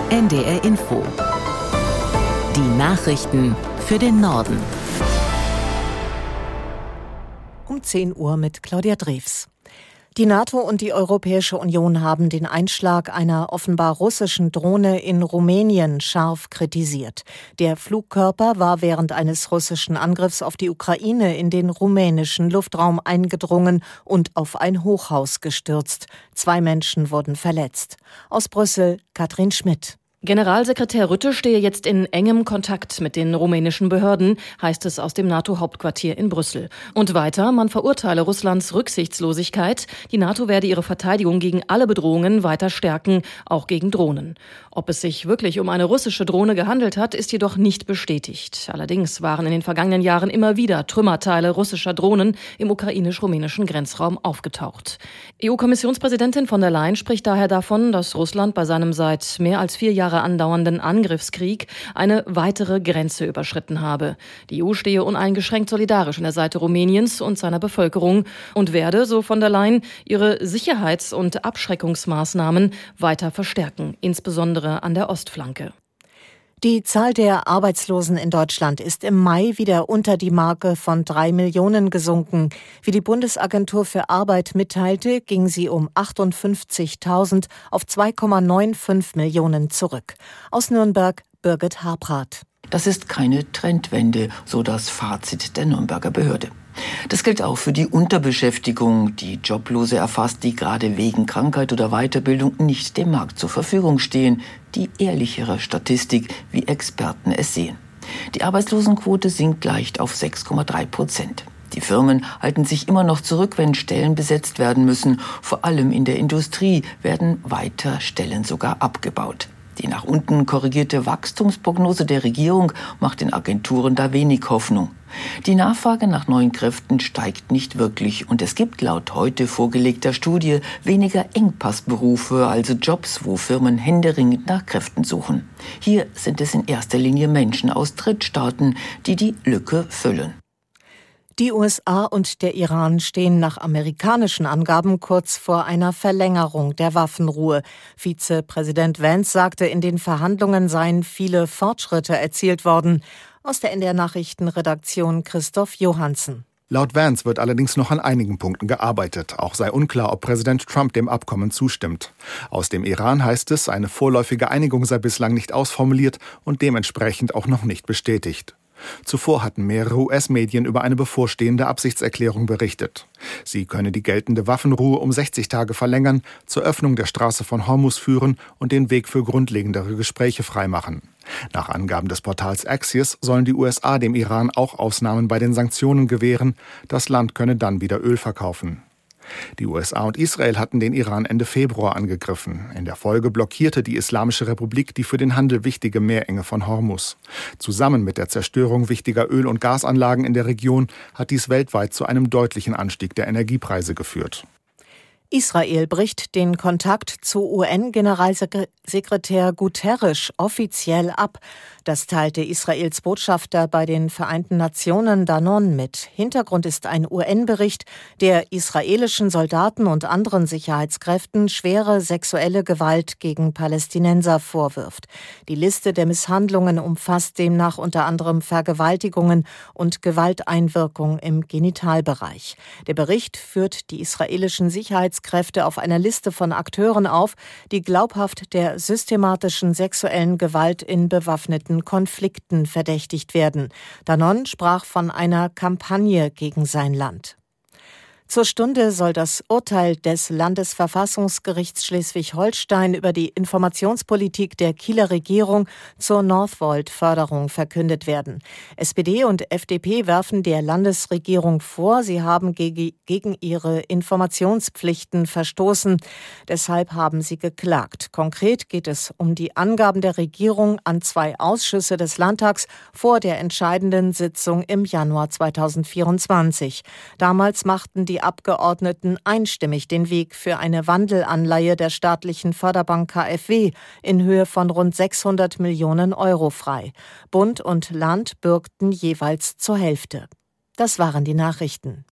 NDR Info. Die Nachrichten für den Norden. Um 10 Uhr mit Claudia Drews. Die NATO und die Europäische Union haben den Einschlag einer offenbar russischen Drohne in Rumänien scharf kritisiert. Der Flugkörper war während eines russischen Angriffs auf die Ukraine in den rumänischen Luftraum eingedrungen und auf ein Hochhaus gestürzt. 2 Menschen wurden verletzt. Aus Brüssel, Katrin Schmidt. Generalsekretär Rutte stehe jetzt in engem Kontakt mit den rumänischen Behörden, heißt es aus dem NATO-Hauptquartier in Brüssel. Und weiter, man verurteile Russlands Rücksichtslosigkeit. Die NATO werde ihre Verteidigung gegen alle Bedrohungen weiter stärken, auch gegen Drohnen. Ob es sich wirklich um eine russische Drohne gehandelt hat, ist jedoch nicht bestätigt. Allerdings waren in den vergangenen Jahren immer wieder Trümmerteile russischer Drohnen im ukrainisch-rumänischen Grenzraum aufgetaucht. EU-Kommissionspräsidentin von der Leyen spricht daher davon, dass Russland bei seinem seit mehr als 4 Jahre andauernden Angriffskrieg eine weitere Grenze überschritten habe. Die EU stehe uneingeschränkt solidarisch an der Seite Rumäniens und seiner Bevölkerung und werde, so von der Leyen, ihre Sicherheits- und Abschreckungsmaßnahmen weiter verstärken, insbesondere an der Ostflanke. Die Zahl der Arbeitslosen in Deutschland ist im Mai wieder unter die Marke von 3 Millionen gesunken. Wie die Bundesagentur für Arbeit mitteilte, ging sie um 58.000 auf 2,95 Millionen zurück. Aus Nürnberg, Birgit Habrath. Das ist keine Trendwende, so das Fazit der Nürnberger Behörde. Das gilt auch für die Unterbeschäftigung, die Joblose erfasst, die gerade wegen Krankheit oder Weiterbildung nicht dem Markt zur Verfügung stehen. Die ehrlichere Statistik, wie Experten es sehen. Die Arbeitslosenquote sinkt leicht auf 6,3%. Die Firmen halten sich immer noch zurück, wenn Stellen besetzt werden müssen. Vor allem in der Industrie werden weiter Stellen sogar abgebaut. Die nach unten korrigierte Wachstumsprognose der Regierung macht den Agenturen da wenig Hoffnung. Die Nachfrage nach neuen Kräften steigt nicht wirklich und es gibt laut heute vorgelegter Studie weniger Engpassberufe, also Jobs, wo Firmen händeringend nach Kräften suchen. Hier sind es in erster Linie Menschen aus Drittstaaten, die die Lücke füllen. Die USA und der Iran stehen nach amerikanischen Angaben kurz vor einer Verlängerung der Waffenruhe. Vizepräsident Vance sagte, in den Verhandlungen seien viele Fortschritte erzielt worden. Aus der NDR-Nachrichtenredaktion Christoph Johansen. Laut Vance wird allerdings noch an einigen Punkten gearbeitet. Auch sei unklar, ob Präsident Trump dem Abkommen zustimmt. Aus dem Iran heißt es, eine vorläufige Einigung sei bislang nicht ausformuliert und dementsprechend auch noch nicht bestätigt. Zuvor hatten mehrere US-Medien über eine bevorstehende Absichtserklärung berichtet. Sie könne die geltende Waffenruhe um 60 Tage verlängern, zur Öffnung der Straße von Hormuz führen und den Weg für grundlegendere Gespräche freimachen. Nach Angaben des Portals Axios sollen die USA dem Iran auch Ausnahmen bei den Sanktionen gewähren. Das Land könne dann wieder Öl verkaufen. Die USA und Israel hatten den Iran Ende Februar angegriffen. In der Folge blockierte die Islamische Republik die für den Handel wichtige Meerenge von Hormuz. Zusammen mit der Zerstörung wichtiger Öl- und Gasanlagen in der Region hat dies weltweit zu einem deutlichen Anstieg der Energiepreise geführt. Israel bricht den Kontakt zu UN-Generalsekretär Guterres offiziell ab. Das teilte Israels Botschafter bei den Vereinten Nationen Danon mit. Hintergrund ist ein UN-Bericht, der israelischen Soldaten und anderen Sicherheitskräften schwere sexuelle Gewalt gegen Palästinenser vorwirft. Die Liste der Misshandlungen umfasst demnach unter anderem Vergewaltigungen und Gewalteinwirkung im Genitalbereich. Der Bericht führt die israelischen Sicherheitskräfte auf einer Liste von Akteuren auf, die glaubhaft der systematischen sexuellen Gewalt in bewaffneten Konflikten verdächtigt werden. Danon sprach von einer Kampagne gegen sein Land. Zur Stunde soll das Urteil des Landesverfassungsgerichts Schleswig-Holstein über die Informationspolitik der Kieler Regierung zur Northvolt-Förderung verkündet werden. SPD und FDP werfen der Landesregierung vor, sie haben gegen ihre Informationspflichten verstoßen. Deshalb haben sie geklagt. Konkret geht es um die Angaben der Regierung an 2 Ausschüsse des Landtags vor der entscheidenden Sitzung im Januar 2024. Damals machten die Abgeordneten einstimmig den Weg für eine Wandelanleihe der staatlichen Förderbank KfW in Höhe von rund 600 Millionen Euro frei. Bund und Land bürgten jeweils zur Hälfte. Das waren die Nachrichten.